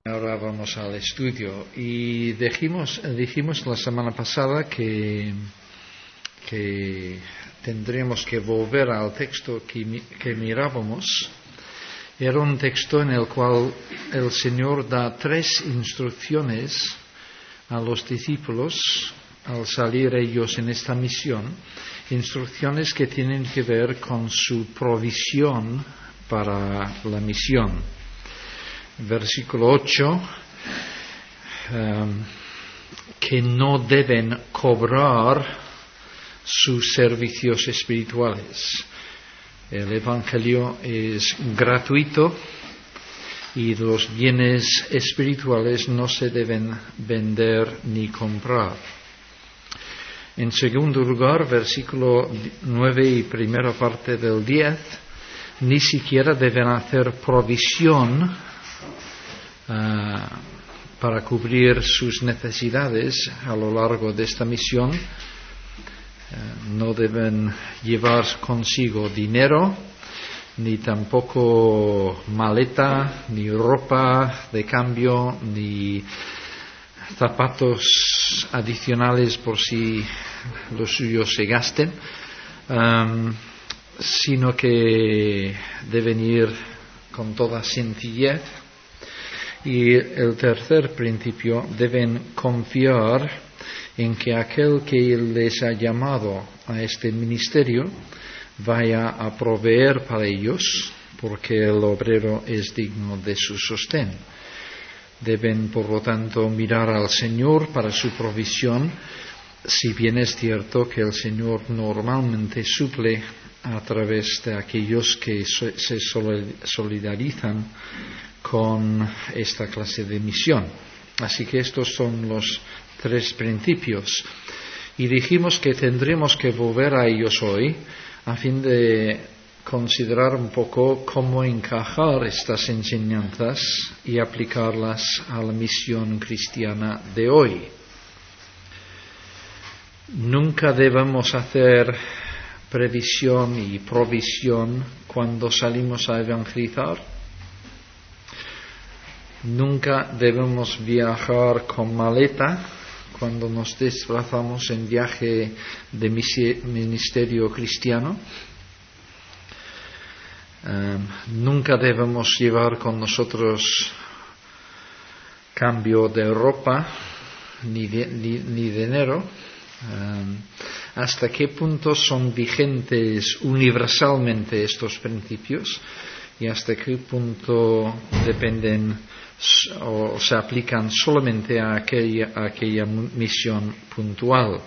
Ahora vamos al estudio y dijimos la semana pasada que tendríamos que volver al texto que mirábamos. Era un texto en el cual el Señor da 3 instrucciones a los discípulos al salir ellos en esta misión, instrucciones que tienen que ver con su provisión para la misión. Versículo 8, que no deben cobrar sus servicios espirituales. El Evangelio es gratuito y los bienes espirituales no se deben vender ni comprar. En segundo lugar, versículo 9 y primera parte del 10, ni siquiera deben hacer provisión para cubrir sus necesidades a lo largo de esta misión. No deben llevar consigo dinero, ni tampoco maleta, ni ropa de cambio, ni zapatos adicionales por si los suyos se gasten, sino que deben ir con toda sencillez. Y el tercer principio, deben confiar en que aquel que les ha llamado a este ministerio vaya a proveer para ellos, porque el obrero es digno de su sostén. Deben, por lo tanto, mirar al Señor para su provisión, si bien es cierto que el Señor normalmente suple a través de aquellos que se solidarizan con esta clase de misión. Así que estos son los 3 principios. Y dijimos que tendremos que volver a ellos hoy a fin de considerar un poco cómo encajar estas enseñanzas y aplicarlas a la misión cristiana de hoy. Nunca debemos hacer previsión y provisión cuando salimos a evangelizar. Nunca debemos viajar con maleta cuando nos desplazamos en viaje de ministerio cristiano. Nunca debemos llevar con nosotros cambio de ropa ni dinero. ¿Hasta qué punto son vigentes universalmente estos principios y hasta qué punto dependen o se aplican solamente a aquella misión puntual?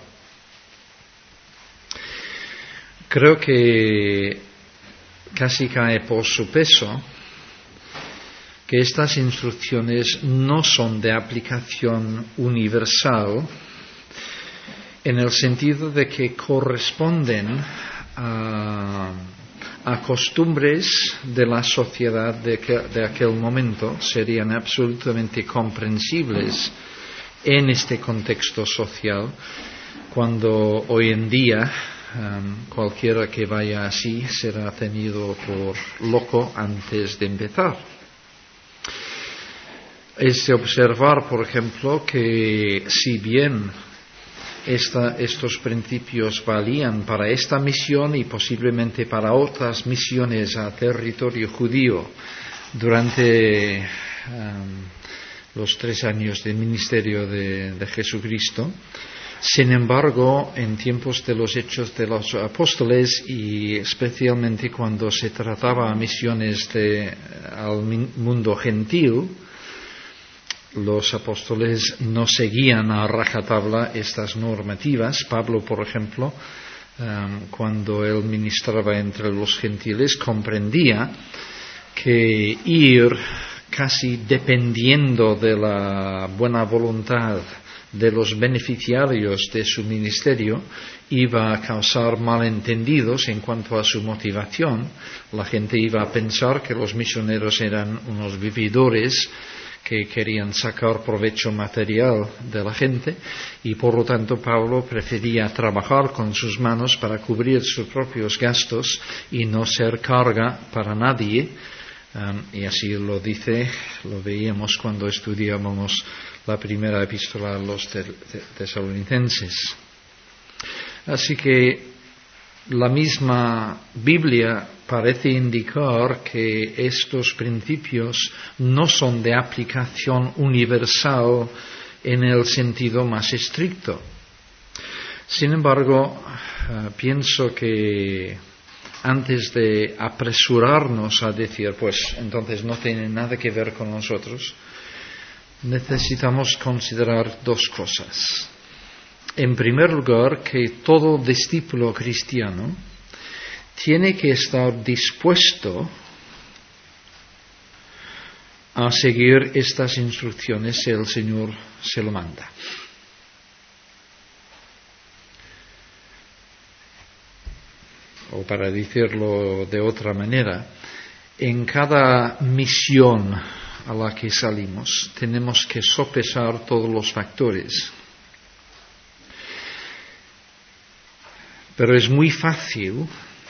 Creo que casi cae por su peso que estas instrucciones no son de aplicación universal en el sentido de que corresponden a costumbres de la sociedad de aquel momento, serían absolutamente comprensibles en este contexto social, cuando hoy en día cualquiera que vaya así será tenido por loco antes de empezar. Es de observar, por ejemplo, que si bien estos principios valían para esta misión y posiblemente para otras misiones a territorio judío durante los 3 años de ministerio de Jesucristo, sin embargo, en tiempos de los Hechos de los Apóstoles y especialmente cuando se trataba misiones al mundo gentil, los apóstoles no seguían a rajatabla estas normativas. Pablo, por ejemplo, cuando él ministraba entre los gentiles, comprendía que ir casi dependiendo de la buena voluntad de los beneficiarios de su ministerio iba a causar malentendidos en cuanto a su motivación. La gente iba a pensar que los misioneros eran unos vividores que querían sacar provecho material de la gente y por lo tanto Pablo prefería trabajar con sus manos para cubrir sus propios gastos y no ser carga para nadie Y así lo veíamos cuando estudiábamos la primera epístola a los tesalonicenses. Así que la misma Biblia parece indicar que estos principios no son de aplicación universal en el sentido más estricto. Sin embargo, pienso que antes de apresurarnos a decir, pues entonces no tiene nada que ver con nosotros, necesitamos considerar dos cosas. En primer lugar, que todo discípulo cristiano tiene que estar dispuesto a seguir estas instrucciones si el Señor se lo manda. O para decirlo de otra manera, en cada misión a la que salimos tenemos que sopesar todos los factores. Pero es muy fácil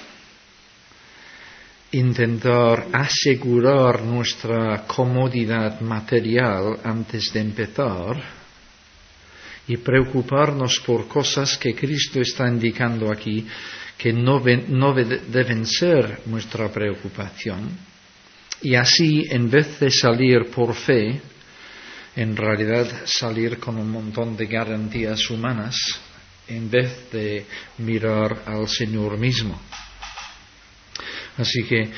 intentar asegurar nuestra comodidad material antes de empezar y preocuparnos por cosas que Cristo está indicando aquí que no deben ser nuestra preocupación. Y así, en vez de salir por fe, en realidad salir con un montón de garantías humanas, en vez de mirar al Señor mismo. Así que,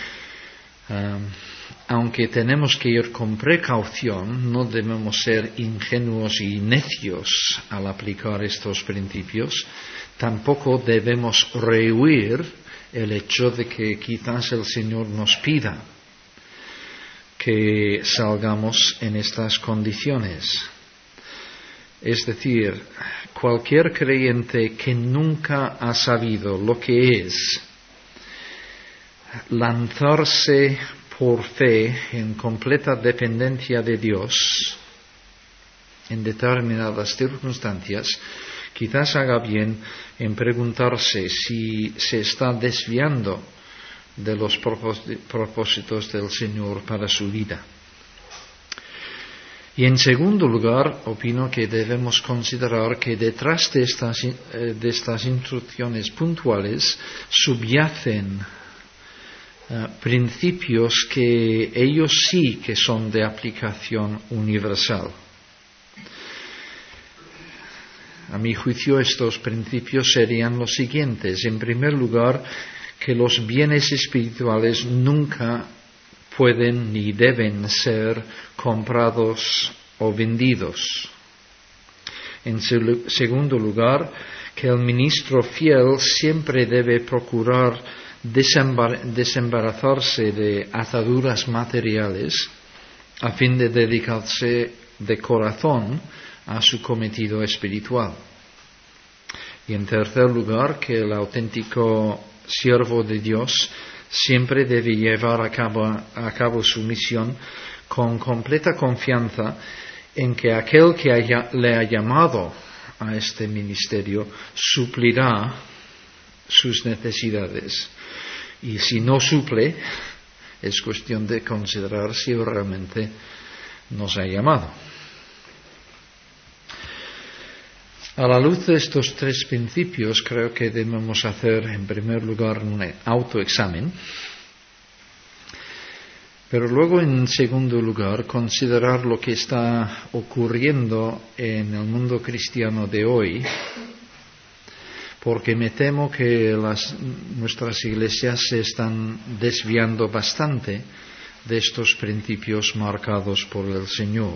aunque tenemos que ir con precaución, no debemos ser ingenuos y necios al aplicar estos principios. Tampoco debemos rehuir el hecho de que quizás el Señor nos pida que salgamos en estas condiciones. Es decir, cualquier creyente que nunca ha sabido lo que es lanzarse por fe en completa dependencia de Dios en determinadas circunstancias, quizás haga bien en preguntarse si se está desviando de los propósitos del Señor para su vida. Y en segundo lugar, opino que debemos considerar que detrás de estas instrucciones puntuales subyacen principios que ellos sí que son de aplicación universal. A mi juicio, estos principios serían los siguientes. En primer lugar, que los bienes espirituales nunca pueden ni deben ser comprados o vendidos. En segundo lugar, que el ministro fiel siempre debe procurar desembarazarse de ataduras materiales a fin de dedicarse de corazón a su cometido espiritual. Y en tercer lugar, que el auténtico siervo de Dios siempre debe llevar a cabo su misión con completa confianza en que aquel que le ha llamado a este ministerio suplirá sus necesidades. Y si no suple, es cuestión de considerar si realmente nos ha llamado. A la luz de estos tres principios, creo que debemos hacer en primer lugar un autoexamen, pero luego en segundo lugar considerar lo que está ocurriendo en el mundo cristiano de hoy, porque me temo que nuestras iglesias se están desviando bastante de estos principios marcados por el Señor.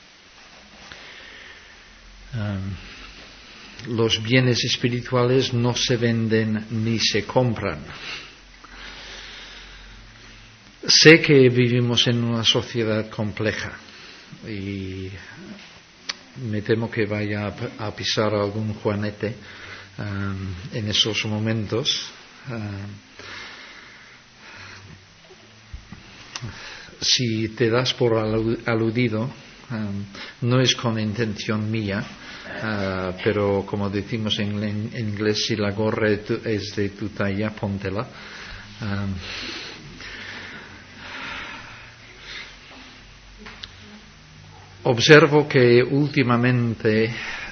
Los bienes espirituales no se venden ni se compran. Sé que vivimos en una sociedad compleja y me temo que vaya a pisar algún juanete en esos momentos. Si te das por aludido, no es con intención mía, pero como decimos en inglés, si la gorra es de tu talla, póntela. observo que últimamente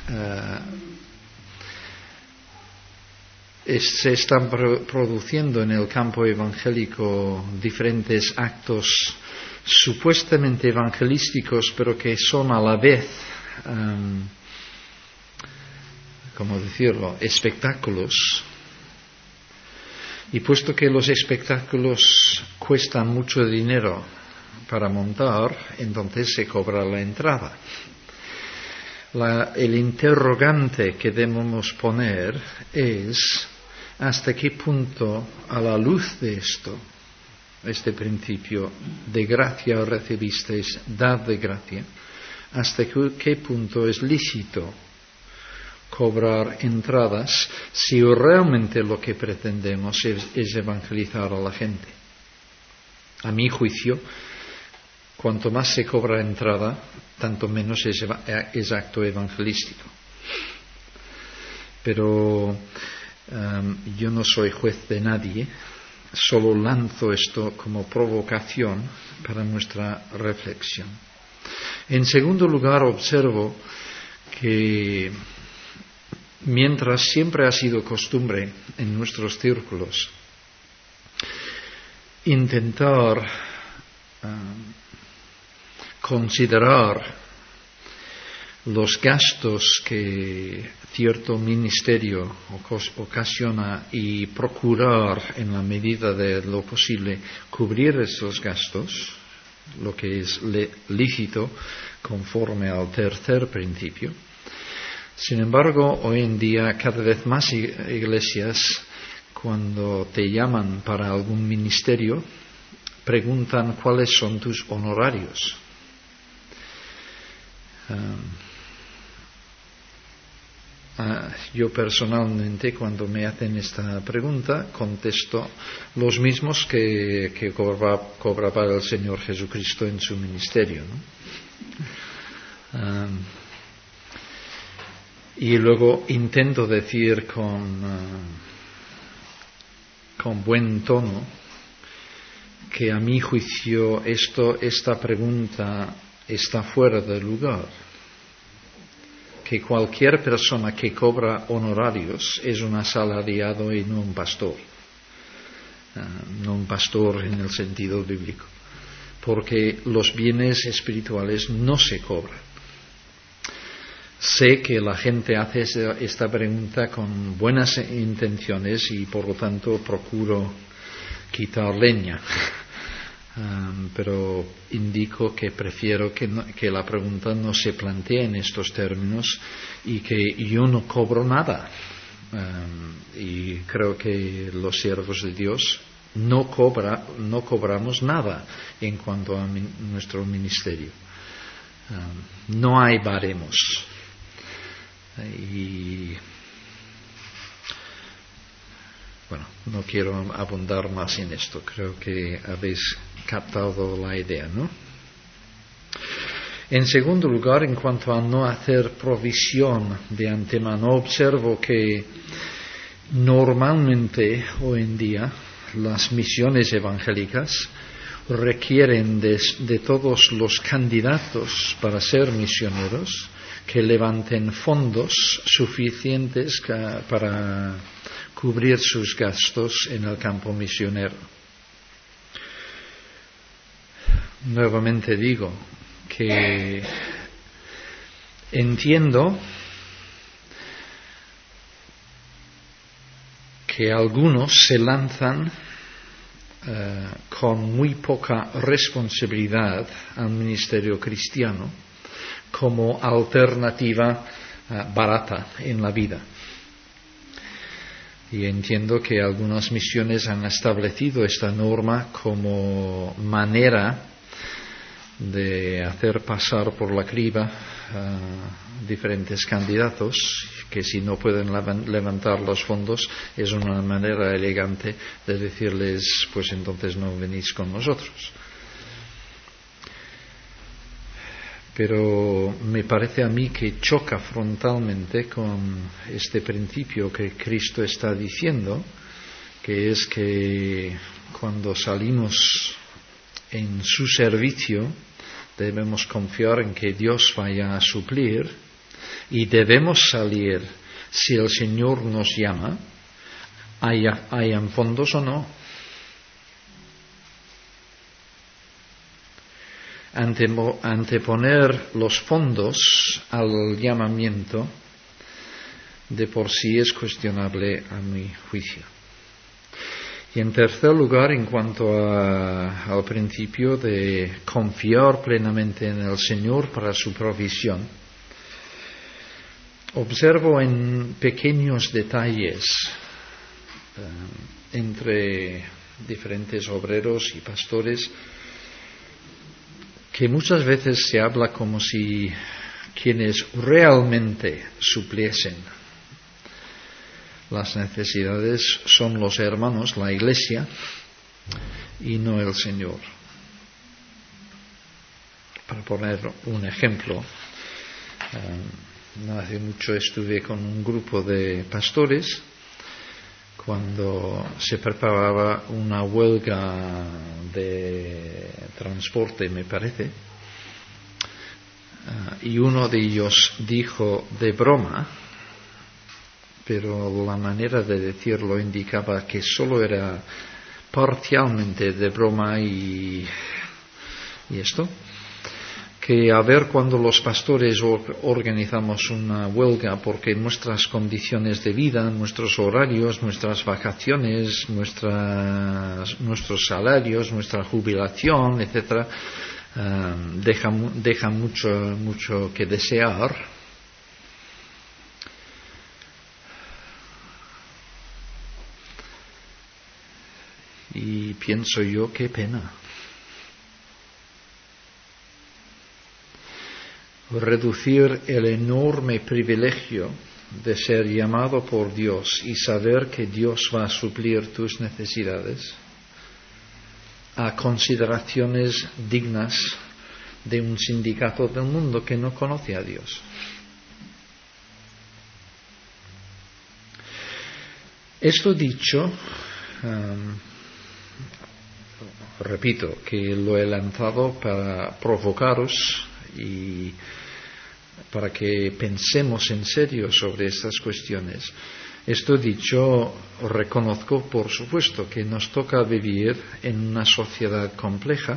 se están produciendo en el campo evangélico diferentes actos supuestamente evangelísticos, pero que son a la vez, ¿cómo decirlo?, espectáculos. Y puesto que los espectáculos cuestan mucho dinero para montar, entonces se cobra la entrada. El interrogante que debemos poner es hasta qué punto, a la luz de esto, este principio de gracia recibisteis, dad de gracia, hasta qué punto es lícito cobrar entradas si realmente lo que pretendemos es evangelizar a la gente. A mi juicio, cuanto más se cobra entrada, tanto menos es acto evangelístico. Pero yo no soy juez de nadie, solo lanzo esto como provocación para nuestra reflexión. En segundo lugar, observo que mientras siempre ha sido costumbre en nuestros círculos intentar considerar los gastos que cierto ministerio ocasiona y procurar en la medida de lo posible cubrir esos gastos, lo que es lícito conforme al tercer principio. Sin embargo, hoy en día cada vez más iglesias, cuando te llaman para algún ministerio, preguntan cuáles son tus honorarios. Yo personalmente, cuando me hacen esta pregunta, contesto los mismos que cobraba el Señor Jesucristo en su ministerio, ¿no? Y luego intento decir con buen tono que a mi juicio esta pregunta está fuera de lugar, que cualquier persona que cobra honorarios es un asalariado y no un pastor, no un pastor en el sentido bíblico, porque los bienes espirituales no se cobran. Sé que la gente hace esta pregunta con buenas intenciones y por lo tanto procuro quitar leña. Pero indico que prefiero que la pregunta no se plantee en estos términos y que yo no cobro nada. Y creo que los siervos de Dios no cobramos nada en cuanto a nuestro ministerio. No hay baremos. Y bueno, no quiero abundar más en esto. Creo que habéis captado la idea, ¿no? En segundo lugar, en cuanto a no hacer provisión de antemano, observo que normalmente hoy en día las misiones evangélicas requieren de todos los candidatos para ser misioneros que levanten fondos suficientes para cubrir sus gastos en el campo misionero. Nuevamente digo que entiendo que algunos se lanzan con muy poca responsabilidad al ministerio cristiano como alternativa barata en la vida. Y entiendo que algunas misiones han establecido esta norma como manera de hacer pasar por la criba diferentes candidatos que si no pueden levantar los fondos es una manera elegante de decirles pues entonces no venís con nosotros. Pero me parece a mí que choca frontalmente con este principio que Cristo está diciendo, que es que cuando salimos en su servicio debemos confiar en que Dios vaya a suplir y debemos salir si el Señor nos llama, hayan fondos o no. Anteponer los fondos al llamamiento de por sí es cuestionable a mi juicio. Y en tercer lugar, en cuanto al principio de confiar plenamente en el Señor para su provisión, observo en pequeños detalles entre diferentes obreros y pastores que muchas veces se habla como si quienes realmente supliesen las necesidades son los hermanos, la Iglesia, y no el Señor. Para poner un ejemplo, no hace mucho estuve con un grupo de pastores cuando se preparaba una huelga de transporte, me parece, y uno de ellos dijo de broma, pero la manera de decirlo indicaba que solo era parcialmente de broma y esto, que a ver cuando los pastores organizamos una huelga porque nuestras condiciones de vida, nuestros horarios, nuestras vacaciones, nuestros salarios, nuestra jubilación, etcétera, deja mucho que desear. Y pienso yo, qué pena. Reducir el enorme privilegio de ser llamado por Dios y saber que Dios va a suplir tus necesidades a consideraciones dignas de un sindicato del mundo que no conoce a Dios. Esto dicho, repito que lo he lanzado para provocaros y para que pensemos en serio sobre estas cuestiones. Esto dicho, reconozco, por supuesto, que nos toca vivir en una sociedad compleja.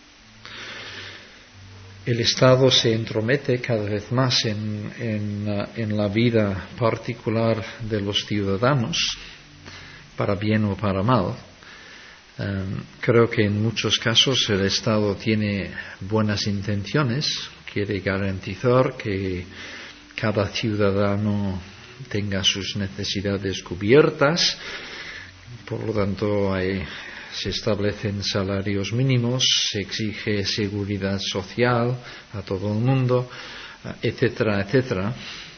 El Estado se entromete cada vez más en la vida particular de los ciudadanos, para bien o para mal. Creo que en muchos casos el Estado tiene buenas intenciones, quiere garantizar que cada ciudadano tenga sus necesidades cubiertas, por lo tanto se establecen salarios mínimos, se exige seguridad social a todo el mundo, etcétera, etcétera.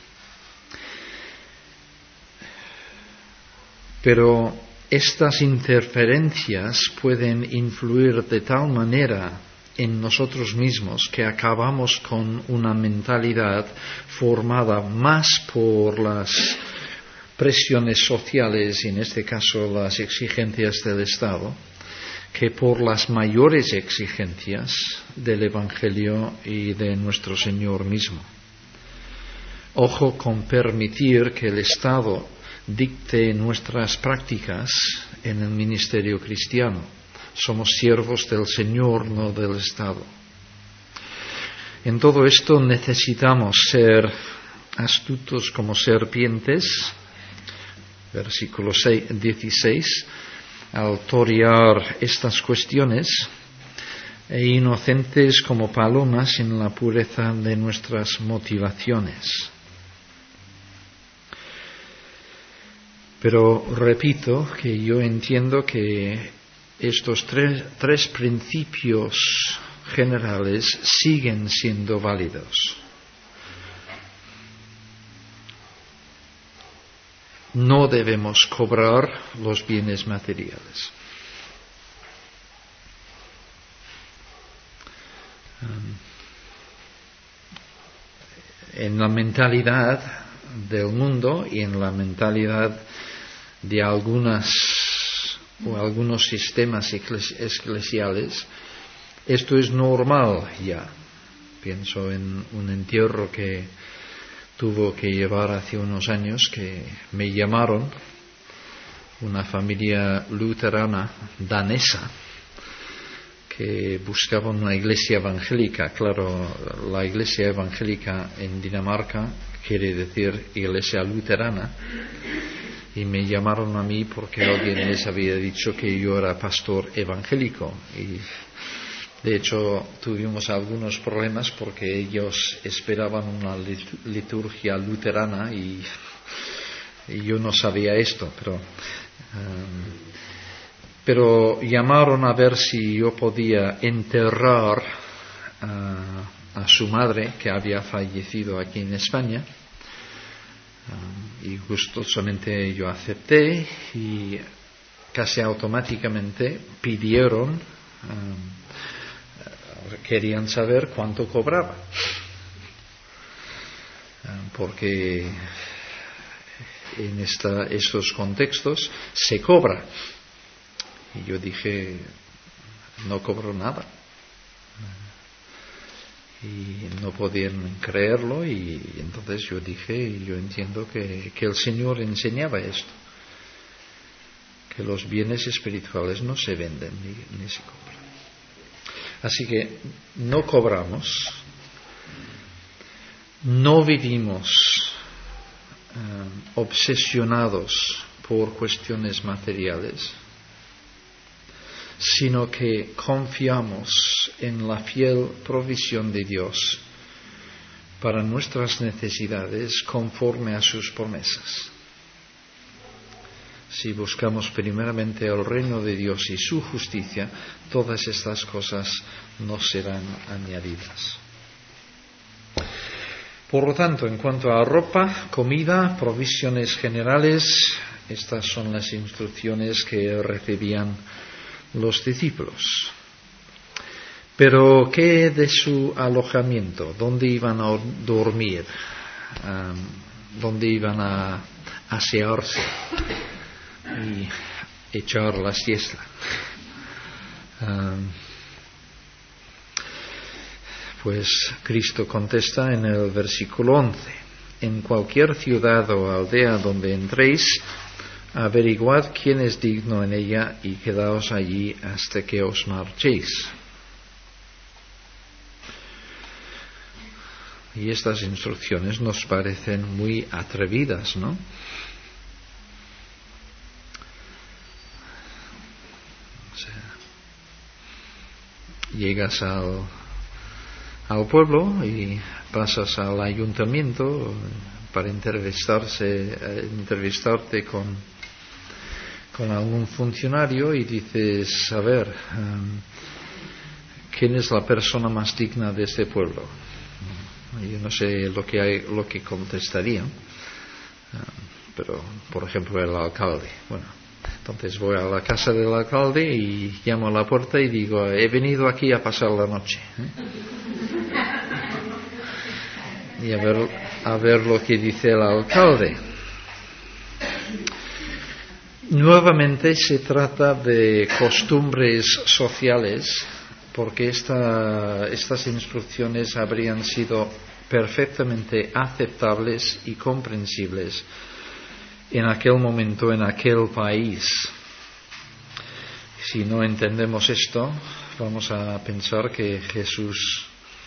Pero estas interferencias pueden influir de tal manera en nosotros mismos que acabamos con una mentalidad formada más por las presiones sociales, y en este caso las exigencias del Estado, que por las mayores exigencias del Evangelio y de nuestro Señor mismo. Ojo con permitir que el Estado dicte nuestras prácticas en el ministerio cristiano. Somos siervos del Señor, no del Estado. En todo esto necesitamos ser astutos como serpientes, versículo 16, al torear estas cuestiones, e inocentes como palomas en la pureza de nuestras motivaciones. Pero repito que yo entiendo que estos tres principios generales siguen siendo válidos. No debemos cobrar los bienes materiales. En la mentalidad del mundo y en la mentalidad de algunos sistemas eclesiales, esto es normal ya. Pienso en un entierro que tuvo que llevar hace unos años, que me llamaron, una familia luterana danesa, que buscaba una iglesia evangélica. Claro, la iglesia evangélica en Dinamarca quiere decir iglesia luterana, y me llamaron a mí porque alguien les había dicho que yo era pastor evangélico, y de hecho tuvimos algunos problemas porque ellos esperaban una liturgia luterana y yo no sabía esto, pero llamaron a ver si yo podía enterrar a su madre, que había fallecido aquí en España, y gustosamente yo acepté, y casi automáticamente pidieron, querían saber cuánto cobraba, porque en estos contextos se cobra. Y yo dije, no cobro nada. Y no podían creerlo, y entonces yo dije, yo entiendo que el Señor enseñaba esto, que los bienes espirituales no se venden ni se compran. Así que no cobramos, no vivimos obsesionados por cuestiones materiales, sino que confiamos en la fiel provisión de Dios para nuestras necesidades conforme a sus promesas. Si buscamos primeramente el reino de Dios y su justicia, todas estas cosas nos serán añadidas. Por lo tanto, en cuanto a ropa, comida, provisiones generales, estas son las instrucciones que recibían los discípulos. Pero ¿qué de su alojamiento? ¿Dónde iban a dormir? ¿Dónde iban a asearse y echar la siesta? Pues Cristo contesta en el versículo 11: en cualquier ciudad o aldea donde entréis, averiguad quién es digno en ella y quedaos allí hasta que os marchéis. Y estas instrucciones nos parecen muy atrevidas, ¿no? O sea, llegas al pueblo y pasas al ayuntamiento para entrevistarte con algún funcionario y dices, a ver, ¿quién es la persona más digna de este pueblo? Yo no sé lo que contestarían, pero por ejemplo el alcalde. Bueno, entonces voy a la casa del alcalde y llamo a la puerta y digo, he venido aquí a pasar la noche, y a ver lo que dice el alcalde. Nuevamente se trata de costumbres sociales, porque estas instrucciones habrían sido perfectamente aceptables y comprensibles en aquel momento, en aquel país. Si no entendemos esto, vamos a pensar que Jesús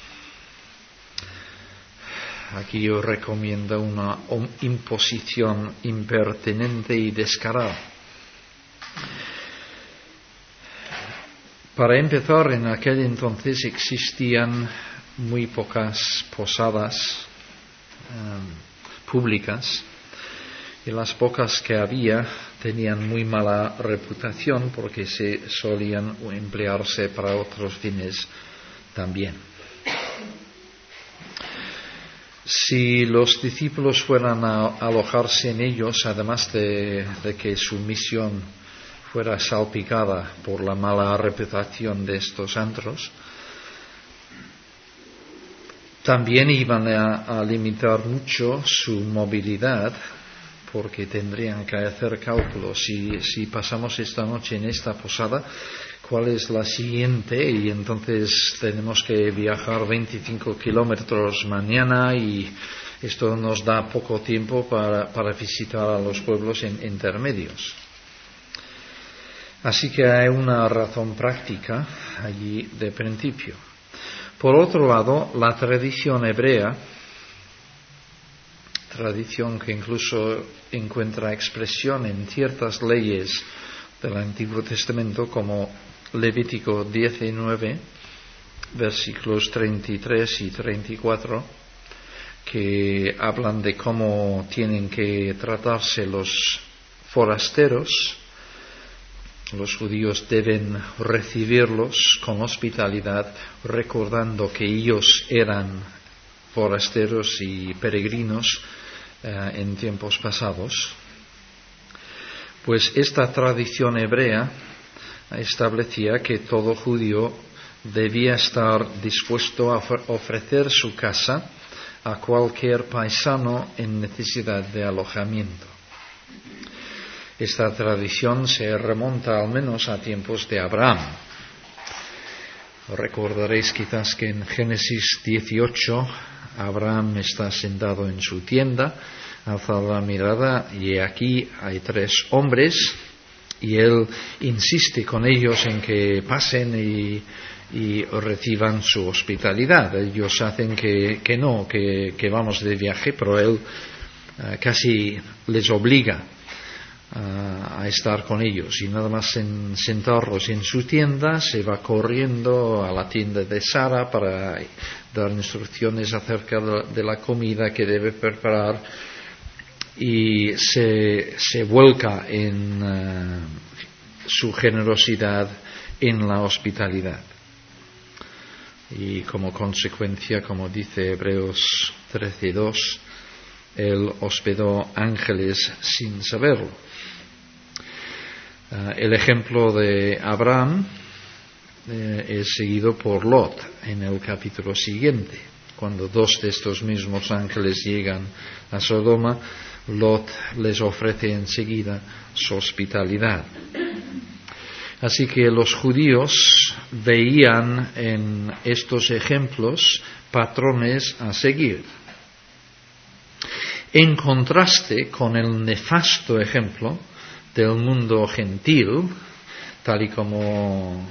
aquí recomienda una imposición impertinente y descarada. Para empezar, en aquel entonces existían muy pocas posadas públicas, y las pocas que había tenían muy mala reputación porque se solían emplearse para otros fines también. Si los discípulos fueran a alojarse en ellos, además de que su misión fuera salpicada por la mala reputación de estos antros, también iban a limitar mucho su movilidad, porque tendrían que hacer cálculos. Si pasamos esta noche en esta posada, cuál es la siguiente, y entonces tenemos que viajar 25 kilómetros mañana y esto nos da poco tiempo para visitar a los pueblos intermedios. Así que hay una razón práctica allí de principio. Por otro lado, la tradición hebrea, tradición que incluso encuentra expresión en ciertas leyes del Antiguo Testamento, como Levítico 19, versículos 33 y 34, que hablan de cómo tienen que tratarse los forasteros. Los judíos deben recibirlos con hospitalidad, recordando que ellos eran forasteros y peregrinos en tiempos pasados. Pues esta tradición hebrea establecía que todo judío debía estar dispuesto a ofrecer su casa a cualquier paisano en necesidad de alojamiento. Esta tradición se remonta al menos a tiempos de Abraham. Recordaréis quizás que en Génesis 18 Abraham está sentado en su tienda, alza la mirada y aquí hay 3 hombres y él insiste con ellos en que pasen y reciban su hospitalidad. Ellos hacen que no, que vamos de viaje, pero él casi les obliga a estar con ellos, y nada más en sentarlos en su tienda se va corriendo a la tienda de Sara para dar instrucciones acerca de la comida que debe preparar, y se vuelca en su generosidad en la hospitalidad, y como consecuencia, como dice Hebreos 13:2, él hospedó ángeles sin saberlo. El ejemplo de Abraham es seguido por Lot en el capítulo siguiente. Cuando 2 de estos mismos ángeles llegan a Sodoma, Lot les ofrece enseguida su hospitalidad. Así que los judíos veían en estos ejemplos patrones a seguir, en contraste con el nefasto ejemplo del mundo gentil, tal y como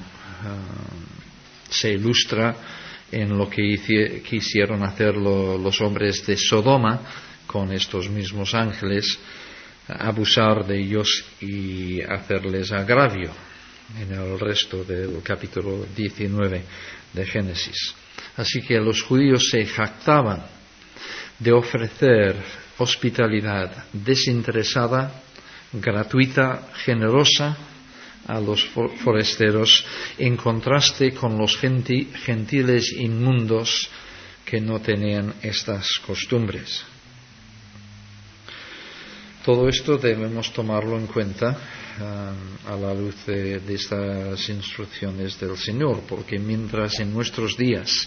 se ilustra en lo que quisieron hacer los hombres de Sodoma con estos mismos ángeles, abusar de ellos y hacerles agravio, en el resto del capítulo 19 de Génesis. Así que los judíos se jactaban de ofrecer hospitalidad desinteresada, gratuita, generosa a los forasteros, en contraste con los gentiles inmundos que no tenían estas costumbres. Todo esto debemos tomarlo en cuenta a la luz de estas instrucciones del Señor, porque mientras en nuestros días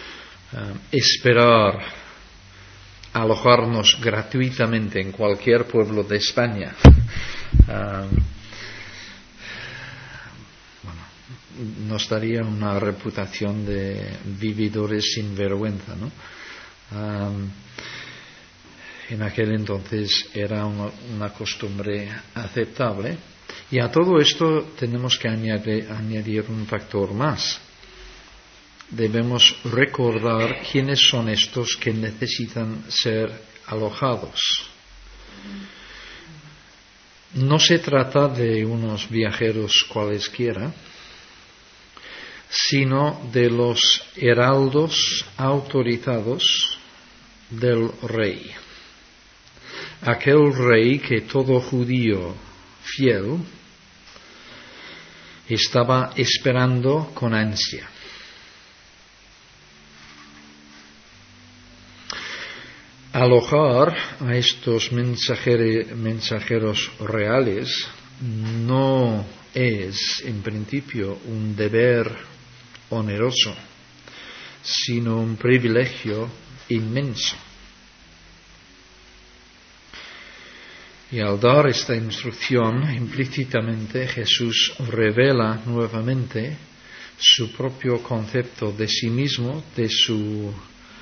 esperar alojarnos gratuitamente en cualquier pueblo de España nos daría una reputación de vividores sin vergüenza, ¿no? En aquel entonces era una costumbre aceptable, y a todo esto tenemos que añadir un factor más. Debemos recordar quiénes son estos que necesitan ser alojados. No se trata de unos viajeros cualesquiera, sino de los heraldos autorizados del rey. Aquel rey que todo judío fiel estaba esperando con ansia. Alojar a estos mensajeros reales no es, en principio, un deber oneroso, sino un privilegio inmenso. Y al dar esta instrucción, implícitamente Jesús revela nuevamente su propio concepto de sí mismo, de su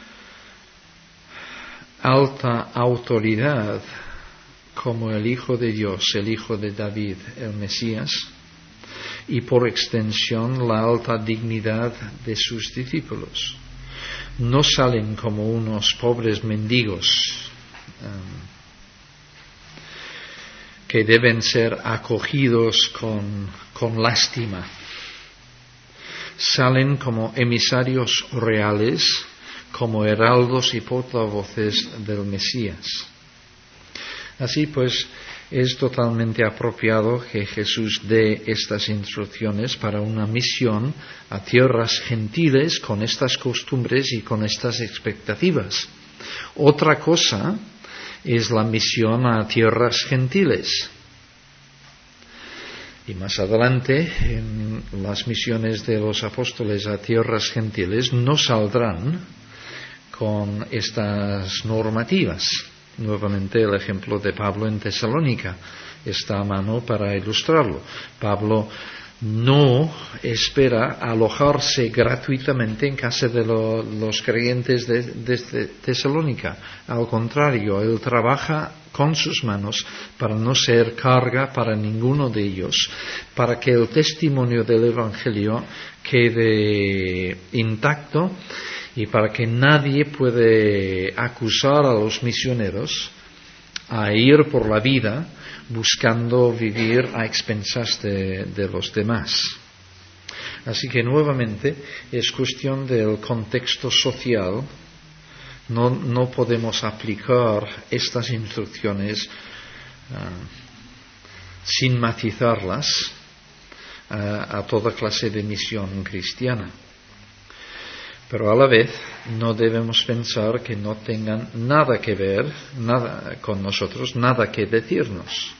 alta autoridad como el Hijo de Dios, el Hijo de David, el Mesías, y por extensión la alta dignidad de sus discípulos. No salen como unos pobres mendigos que deben ser acogidos con lástima. Salen como emisarios reales, como heraldos y portavoces del Mesías. Así pues, es totalmente apropiado que Jesús dé estas instrucciones para una misión a tierras gentiles con estas costumbres y con estas expectativas. Otra cosa es la misión a tierras gentiles. Y más adelante, en las misiones de los apóstoles a tierras gentiles, no saldrán con estas normativas. Nuevamente el ejemplo de Pablo en Tesalónica está a mano para ilustrarlo. Pablo no espera alojarse gratuitamente en casa de los creyentes de Tesalónica. Al contrario, él trabaja con sus manos para no ser carga para ninguno de ellos, para que el testimonio del Evangelio quede intacto y para que nadie puede acusar a los misioneros a ir por la vida buscando vivir a expensas de los demás. Así que nuevamente es cuestión del contexto social. No podemos aplicar estas instrucciones sin matizarlas a toda clase de misión cristiana. Pero a la vez no debemos pensar que no tengan nada que ver con nosotros, nada que decirnos.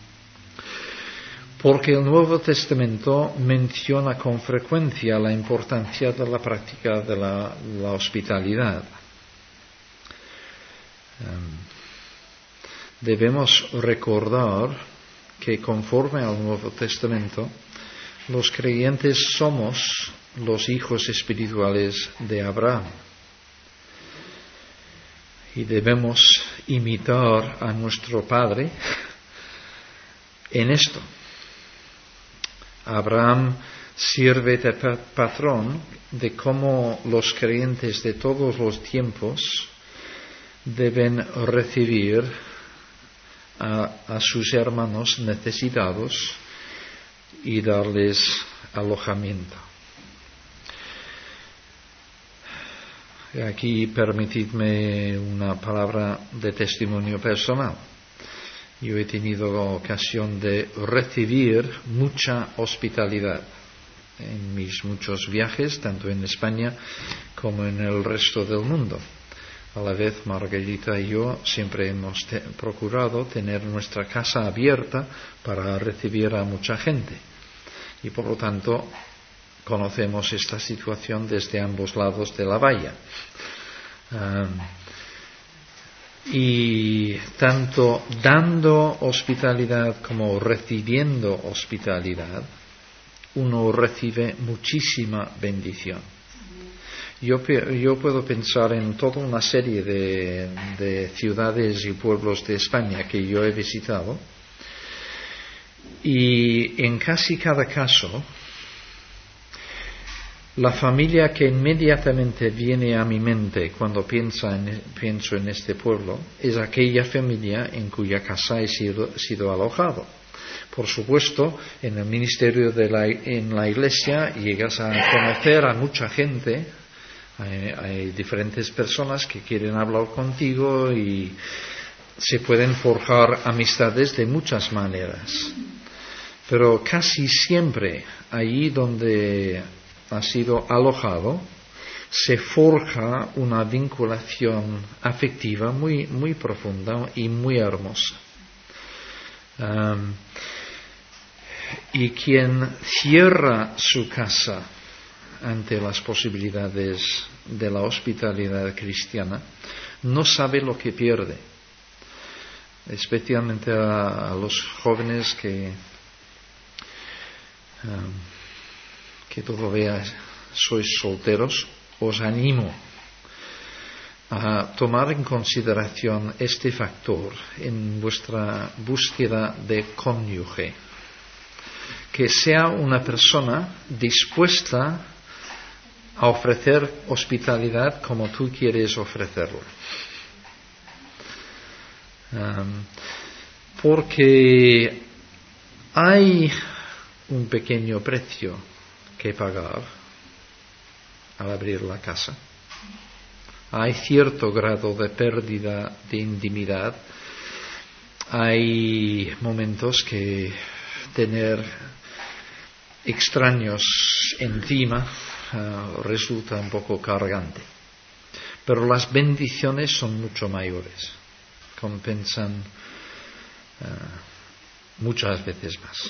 Porque el Nuevo Testamento menciona con frecuencia la importancia de la práctica de la hospitalidad. Debemos recordar que conforme al Nuevo Testamento, los creyentes somos los hijos espirituales de Abraham. Y debemos imitar a nuestro Padre en esto. Abraham sirve de patrón de cómo los creyentes de todos los tiempos deben recibir a sus hermanos necesitados y darles alojamiento. Aquí permitidme una palabra de testimonio personal. Yo he tenido ocasión de recibir mucha hospitalidad en mis muchos viajes, tanto en España como en el resto del mundo. A la vez, Margarita y yo siempre hemos procurado tener nuestra casa abierta para recibir a mucha gente. Y por lo tanto, conocemos esta situación desde ambos lados de la valla. Y tanto dando hospitalidad como recibiendo hospitalidad, uno recibe muchísima bendición. Yo puedo pensar en toda una serie de ciudades y pueblos de España que yo he visitado, y en casi cada caso la familia que inmediatamente viene a mi mente cuando pienso en este pueblo es aquella familia en cuya casa he sido alojado. Por supuesto, en el ministerio en la iglesia llegas a conocer a mucha gente. Hay diferentes personas que quieren hablar contigo y se pueden forjar amistades de muchas maneras. Pero casi siempre allí donde ha sido alojado se forja una vinculación afectiva muy, muy profunda y muy hermosa. Y quien cierra su casa ante las posibilidades de la hospitalidad cristiana no sabe lo que pierde. especialmente a los jóvenes que todavía sois solteros, os animo a tomar en consideración este factor en vuestra búsqueda de cónyuge, que sea una persona dispuesta a ofrecer hospitalidad como tú quieres ofrecerlo. Porque hay un pequeño precio que pagar al abrir la casa. Hay cierto grado de pérdida de intimidad. Hay momentos que tener extraños encima resulta un poco cargante. Pero las bendiciones son mucho mayores. Compensan muchas veces más.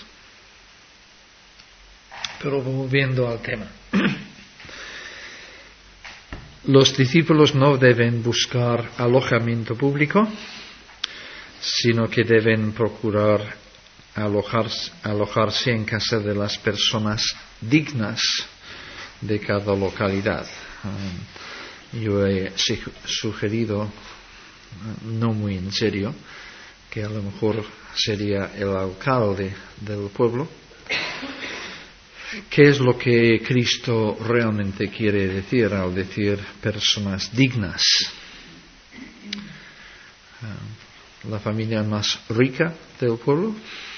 Pero volviendo al tema. Los discípulos no deben buscar alojamiento público, sino que deben procurar alojarse en casa de las personas dignas de cada localidad. Yo he sugerido, no muy en serio, que a lo mejor sería el alcalde del pueblo. ¿Qué es lo que Cristo realmente quiere decir al decir personas dignas? La familia más rica del pueblo,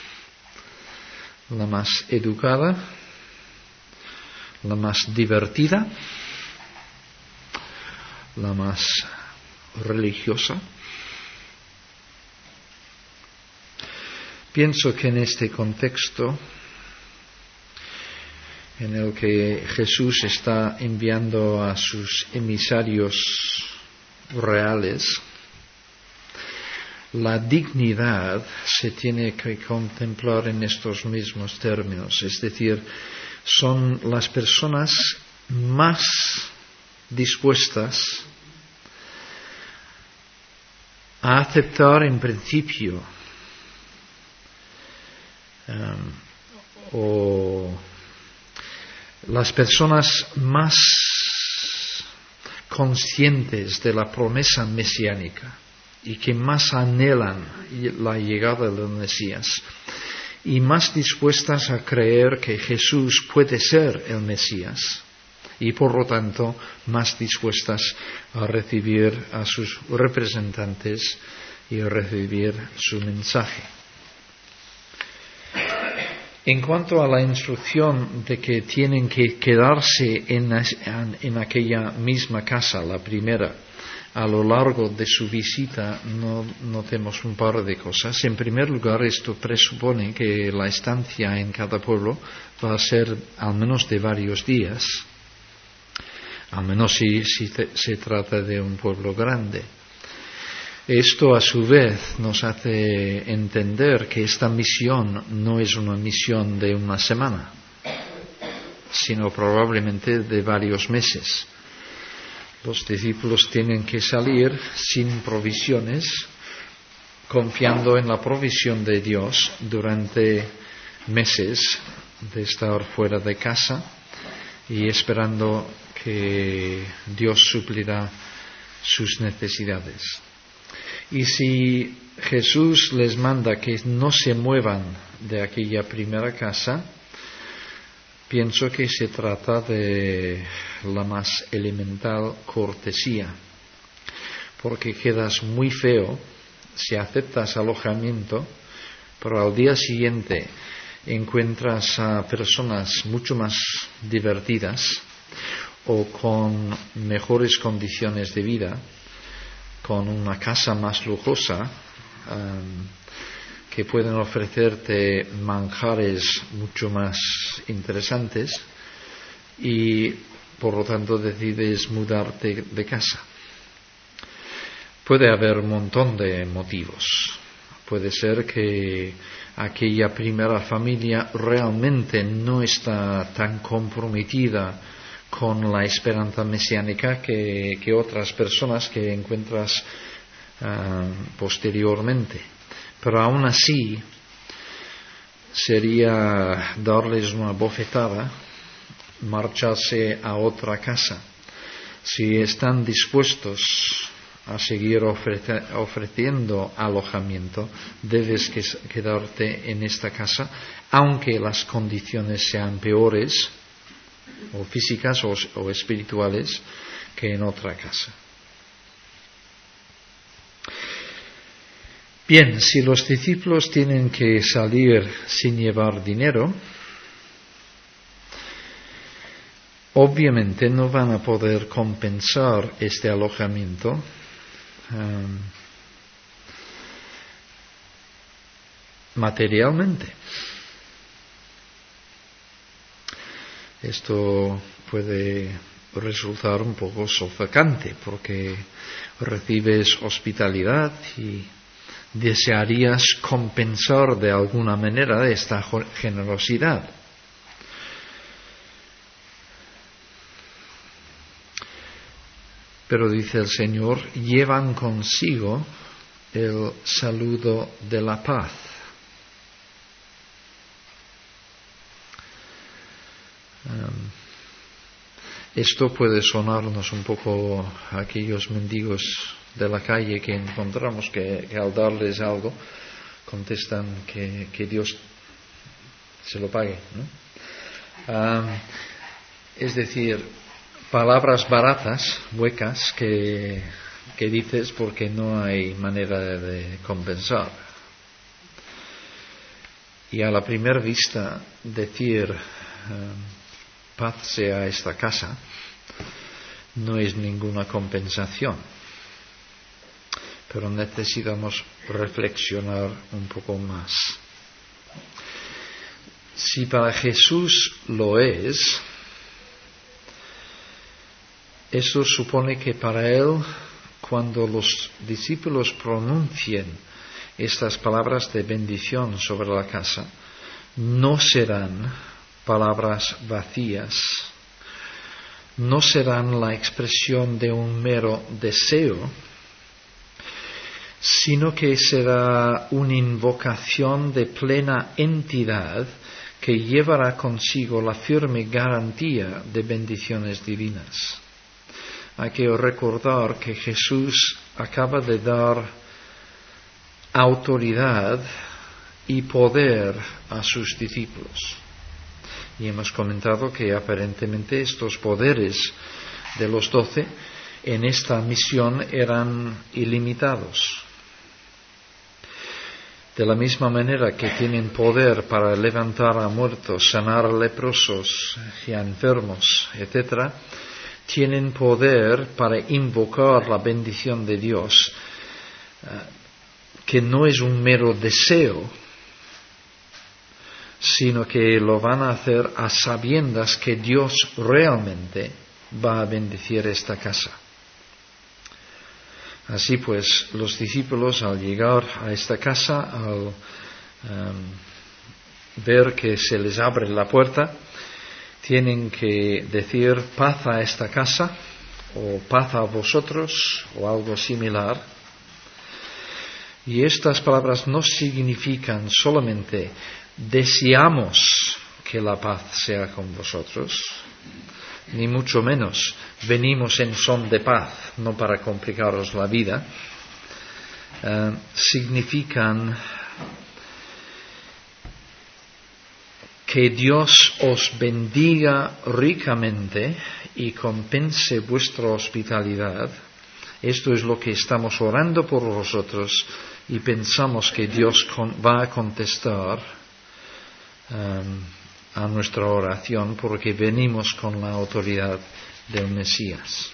la más educada, la más divertida, la más religiosa. Pienso que en este contexto en el que Jesús está enviando a sus emisarios reales, la dignidad se tiene que contemplar en estos mismos términos, es decir, son las personas más dispuestas a aceptar en principio o las personas más conscientes de la promesa mesiánica y que más anhelan la llegada del Mesías y más dispuestas a creer que Jesús puede ser el Mesías y por lo tanto más dispuestas a recibir a sus representantes y a recibir su mensaje. En cuanto a la instrucción de que tienen que quedarse en aquella misma casa, la primera, a lo largo de su visita, notemos un par de cosas. En primer lugar, esto presupone que la estancia en cada pueblo va a ser al menos de varios días, al menos si se trata de un pueblo grande. Esto a su vez nos hace entender que esta misión no es una misión de una semana, sino probablemente de varios meses. Los discípulos tienen que salir sin provisiones, confiando en la provisión de Dios durante meses de estar fuera de casa y esperando que Dios suplirá sus necesidades. Y si Jesús les manda que no se muevan de aquella primera casa, pienso que se trata de la más elemental cortesía, porque quedas muy feo si aceptas alojamiento, pero al día siguiente encuentras a personas mucho más divertidas o con mejores condiciones de vida, con una casa más lujosa, que pueden ofrecerte manjares mucho más interesantes y por lo tanto decides mudarte de casa. Puede haber un montón de motivos. Puede ser que aquella primera familia realmente no está tan comprometida con la esperanza mesiánica que otras personas que encuentras posteriormente. pero aún así sería darles una bofetada, marcharse a otra casa. Si están dispuestos a seguir ofreciendo alojamiento, debes quedarte en esta casa, aunque las condiciones sean peores, o físicas o espirituales, que en otra casa. Bien, si los discípulos tienen que salir sin llevar dinero, obviamente no van a poder compensar este alojamiento materialmente. Esto puede resultar un poco sofocante porque recibes hospitalidad y desearías compensar de alguna manera esta generosidad. Pero dice el Señor, llevan consigo el saludo de la paz. Esto puede sonarnos un poco a aquellos mendigos de la calle que encontramos que al darles algo contestan que Dios se lo pague, ¿no? Es decir, palabras baratas, huecas, que dices porque no hay manera de compensar. Y a la primera vista decir paz sea esta casa no es ninguna compensación, pero necesitamos reflexionar un poco más. Si para Jesús lo es, eso supone que para Él, cuando los discípulos pronuncien estas palabras de bendición sobre la casa, no serán palabras vacías, no serán la expresión de un mero deseo, sino que será una invocación de plena entidad que llevará consigo la firme garantía de bendiciones divinas. Hay que recordar que Jesús acaba de dar autoridad y poder a sus discípulos. Y hemos comentado que aparentemente estos poderes de los 12 en esta misión eran ilimitados. De la misma manera que tienen poder para levantar a muertos, sanar a leprosos y a enfermos, etc., tienen poder para invocar la bendición de Dios, que no es un mero deseo, sino que lo van a hacer a sabiendas que Dios realmente va a bendecir esta casa. Así pues, los discípulos al llegar a esta casa, al ver que se les abre la puerta, tienen que decir paz a esta casa, o paz a vosotros, o algo similar. Y estas palabras no significan solamente deseamos que la paz sea con vosotros, ni mucho menos venimos en son de paz, no para complicaros la vida. Significan que Dios os bendiga ricamente y compense vuestra hospitalidad. Esto es lo que estamos orando por vosotros y pensamos que Dios va a contestar a nuestra oración porque venimos con la autoridad del Mesías.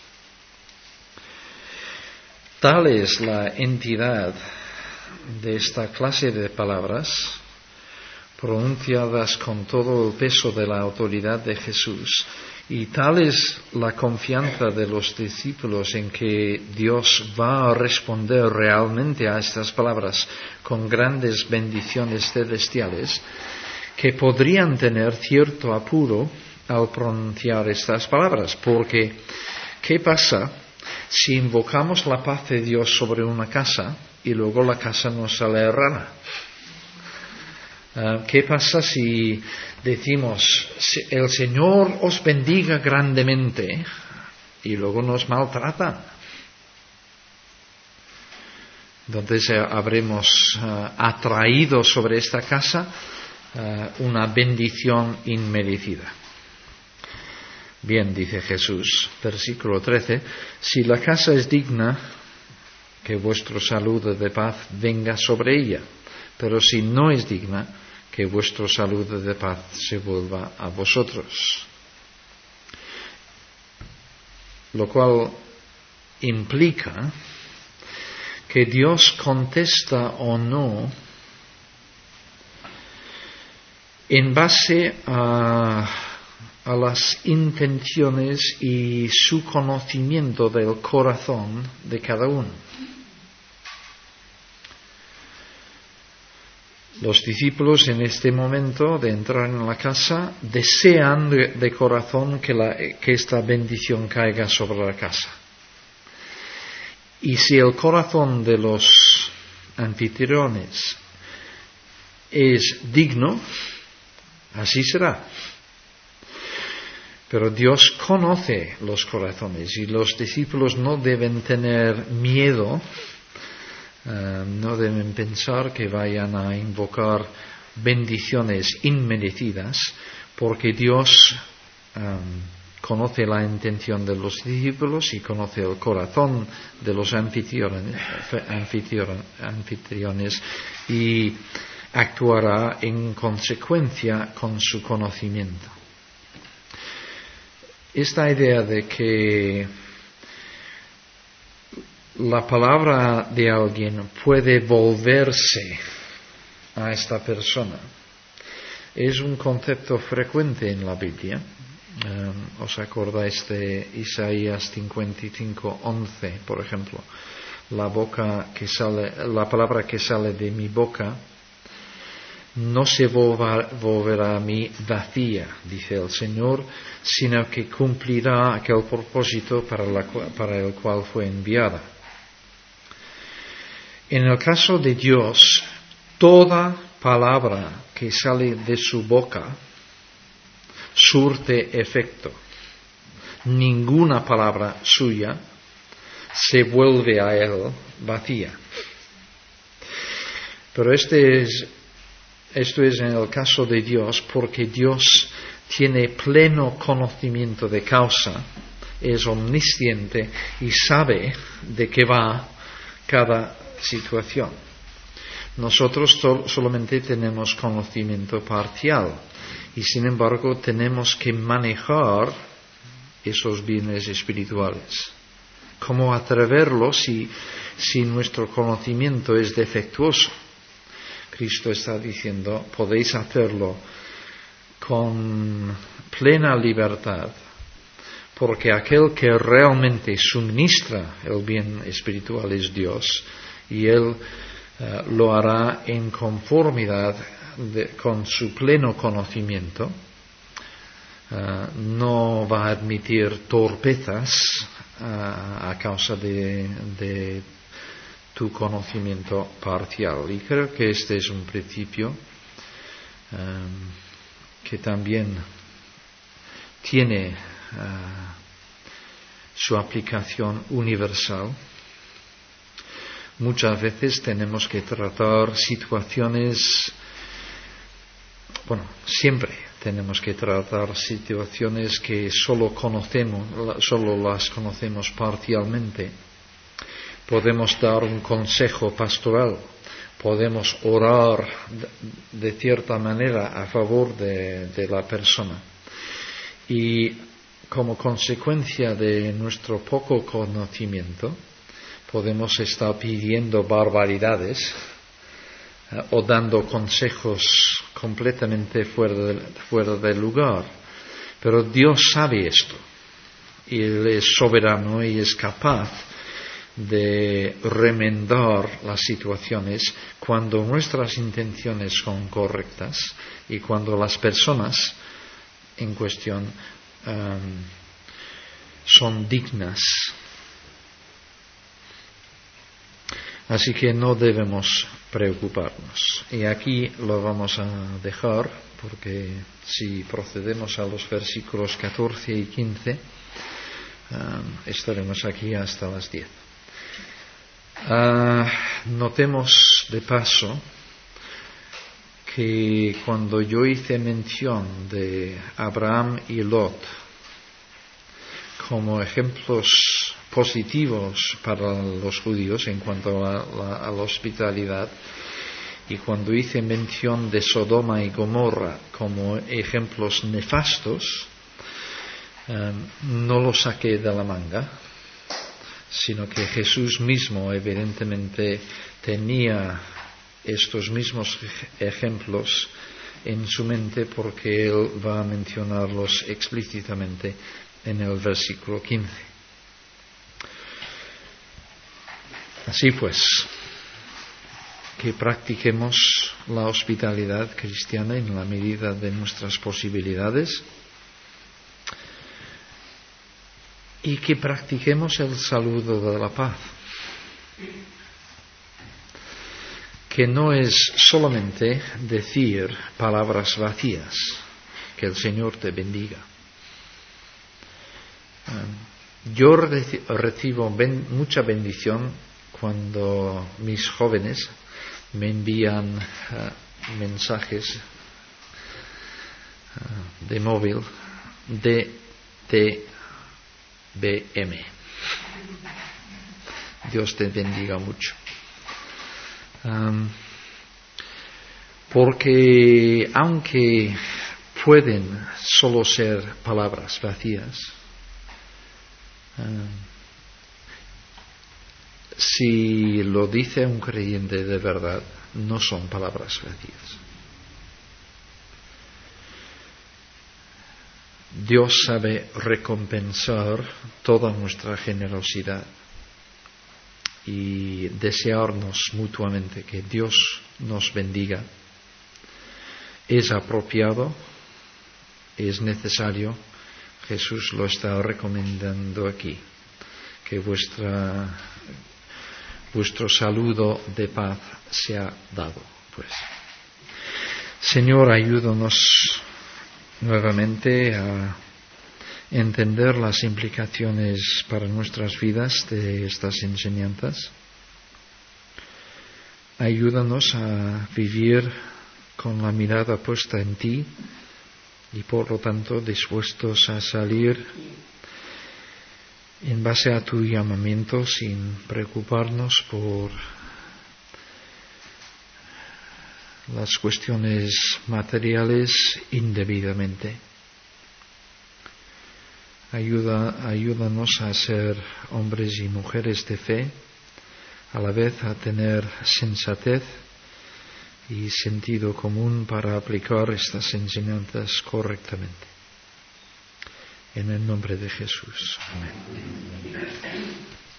Tal es la entidad de esta clase de palabras pronunciadas con todo el peso de la autoridad de Jesús, y tal es la confianza de los discípulos en que Dios va a responder realmente a estas palabras con grandes bendiciones celestiales, que podrían tener cierto apuro al pronunciar estas palabras, porque ¿qué pasa si invocamos la paz de Dios sobre una casa y luego la casa nos sale rara. ¿Qué pasa si decimos, el Señor os bendiga grandemente, y luego nos maltrata? Entonces habremos atraído sobre esta casa una bendición inmerecida. Bien, dice Jesús, versículo 13, si la casa es digna, que vuestro saludo de paz venga sobre ella, pero si no es digna, que vuestro saludo de paz se vuelva a vosotros. Lo cual implica que Dios contesta o no en base a las intenciones y su conocimiento del corazón de cada uno. Los discípulos en este momento de entrar en la casa desean de corazón que esta bendición caiga sobre la casa. Y si el corazón de los anfitriones es digno, así será. Pero Dios conoce los corazones y los discípulos no deben tener miedo, no deben pensar que vayan a invocar bendiciones inmerecidas, porque Dios conoce la intención de los discípulos y conoce el corazón de los anfitriones y actuará en consecuencia con su conocimiento. Esta idea de que la palabra de alguien puede volverse a esta persona es un concepto frecuente en la Biblia. ¿Os acordáis de Isaías 55:11, por ejemplo? La palabra que sale de mi boca no se volverá a mí vacía, dice el Señor, sino que cumplirá aquel propósito para el cual fue enviada. En el caso de Dios, toda palabra que sale de su boca surte efecto. Ninguna palabra suya se vuelve a él vacía. Pero esto es en el caso de Dios, porque Dios tiene pleno conocimiento de causa, es omnisciente y sabe de qué va cada situación. Nosotros solamente tenemos conocimiento parcial y sin embargo tenemos que manejar esos bienes espirituales. ¿Cómo atreverlo si nuestro conocimiento es defectuoso? Cristo está diciendo, podéis hacerlo con plena libertad, porque aquel que realmente suministra el bien espiritual es Dios, y Él lo hará en conformidad con su pleno conocimiento. No va a admitir torpezas a causa de tu conocimiento parcial. Y creo que este es un principio que también tiene su aplicación universal. Muchas veces tenemos que tratar situaciones, siempre tenemos que tratar situaciones que solo las conocemos parcialmente. Podemos dar un consejo pastoral, podemos orar de cierta manera a favor de la persona. Y como consecuencia de nuestro poco conocimiento, podemos estar pidiendo barbaridades o dando consejos completamente fuera del lugar. Pero Dios sabe esto, y Él es soberano y es capaz de remendar las situaciones cuando nuestras intenciones son correctas y cuando las personas en cuestión son dignas Así que no debemos preocuparnos. Y aquí lo vamos a dejar, porque si procedemos a los versículos 14 y 15, estaremos aquí hasta las 10. Notemos de paso que cuando yo hice mención de Abraham y Lot como ejemplos positivos para los judíos en cuanto a la hospitalidad, y cuando hice mención de Sodoma y Gomorra como ejemplos nefastos, no lo saqué de la manga, sino que Jesús mismo evidentemente tenía estos mismos ejemplos en su mente, porque Él va a mencionarlos explícitamente en el versículo 15. Así pues, que practiquemos la hospitalidad cristiana en la medida de nuestras posibilidades, y que practiquemos el saludo de la paz, que no es solamente decir palabras vacías, que el Señor te bendiga. Yo recibo mucha bendición cuando mis jóvenes me envían mensajes de móvil DTBM. Dios te bendiga mucho. Porque aunque pueden solo ser palabras vacías, si lo dice un creyente de verdad, no son palabras vacías. Dios sabe recompensar toda nuestra generosidad y desearnos mutuamente que Dios nos bendiga. Es apropiado, es necesario. Jesús lo está recomendando aquí, que vuestro saludo de paz sea dado. Pues, Señor, ayúdanos nuevamente a entender las implicaciones para nuestras vidas de estas enseñanzas. Ayúdanos a vivir con la mirada puesta en ti y por lo tanto dispuestos a salir en base a tu llamamiento sin preocuparnos por las cuestiones materiales indebidamente. Ayúdanos a ser hombres y mujeres de fe, a la vez a tener sensatez y sentido común para aplicar estas enseñanzas correctamente. En el nombre de Jesús. Amén.